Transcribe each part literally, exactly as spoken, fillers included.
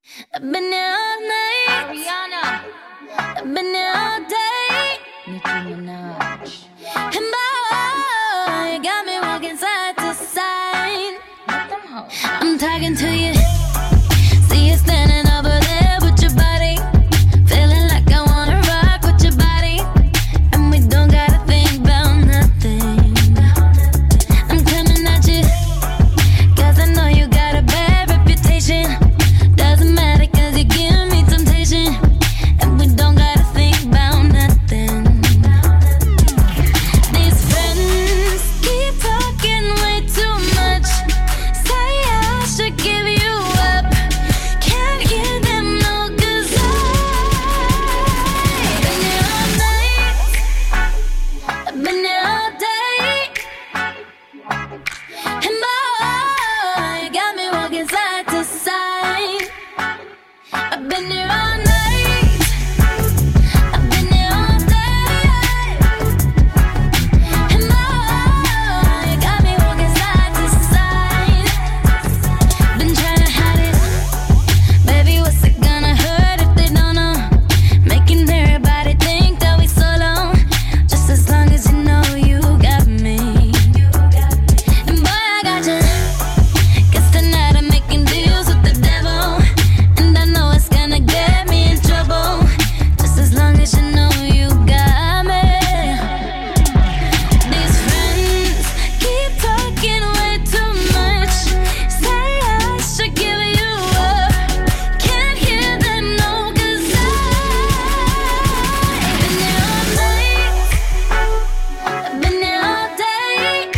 I've been here all night. Ariana. I've been here all day. Nicki Minaj. And boy, you got me walking side to side. Let them hoes. I'm talking to you. See you standing over there with your body. Feeling like I wanna rock with your body. And we don't gotta think about nothing. I'm coming at you, cause I know you got a bad reputation. Doesn't matter cause you give me temptation. And we don't gotta think about nothing. These friends keep talking way too much. Say I should give you up. Can't hear them no, cause I've been here all night. I've been here all day. And boy, you got me walking side to side. I've been here all night. I've been here all day. And boy, you got me walking side to side. Been trying to hide it. Baby, what's it gonna hurt if they don't know? Making everybody think that we solo. Just as long as you know you got me. And boy, I got you. Guess tonight I'm making deals with the devil. And I know it's gonna get me in trouble. Just as long as you know you got me. These friends keep talking way too much. Say I should give you up. Can't hear them no, cause I've been here all night. I've been here all day.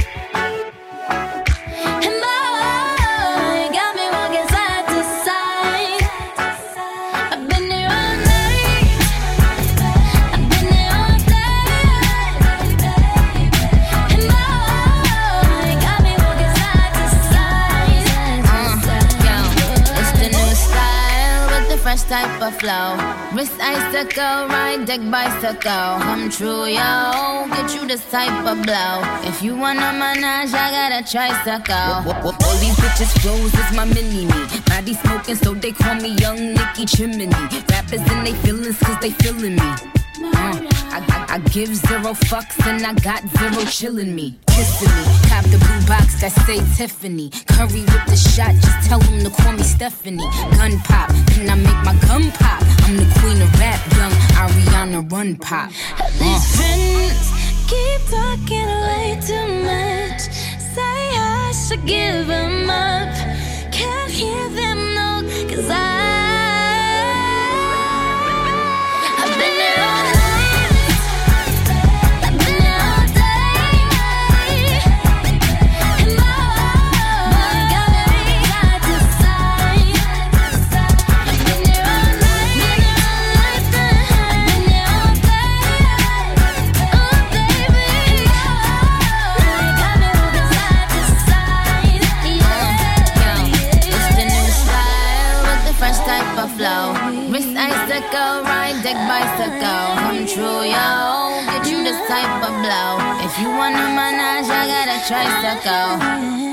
And boy, you got me walking side to side. I've been here all night. I've been here all day. And boy, you got me walking side to side. Yo, it's the new style with the fresh type of flow. Wrist icicle, ride deck bicycle. Come true, yo. Get you this type of blow. If you wanna manage, I got a tricycle. All these bitches flows is my mini-me. Body smoking, so they call me Young Nicki Chimney. Rappers and they feelings, cause they feeling me. Uh, I, I, I give zero fucks and I got zero chillin' me. Kissing me, cop the blue box that say Tiffany. Curry with the shot, just tell them to call me Stephanie. Gun pop, then I make my gun pop. I'm the queen of rap, young Ariana Run Pop. These friends keep talking way too much. Say I should give them up. Can't hear them no, cause I I've been here all night. I've been here all day. And boy, you got me side to side. I've been here all night. I've been here all day. Oh baby, you got me walking side to side. Yo, it's the new style with the fresh type of flow. Wrist icicle, ride deck bicycle. Come true, yo. Get you this type of blow. If you wanna manage, I got a tricycle.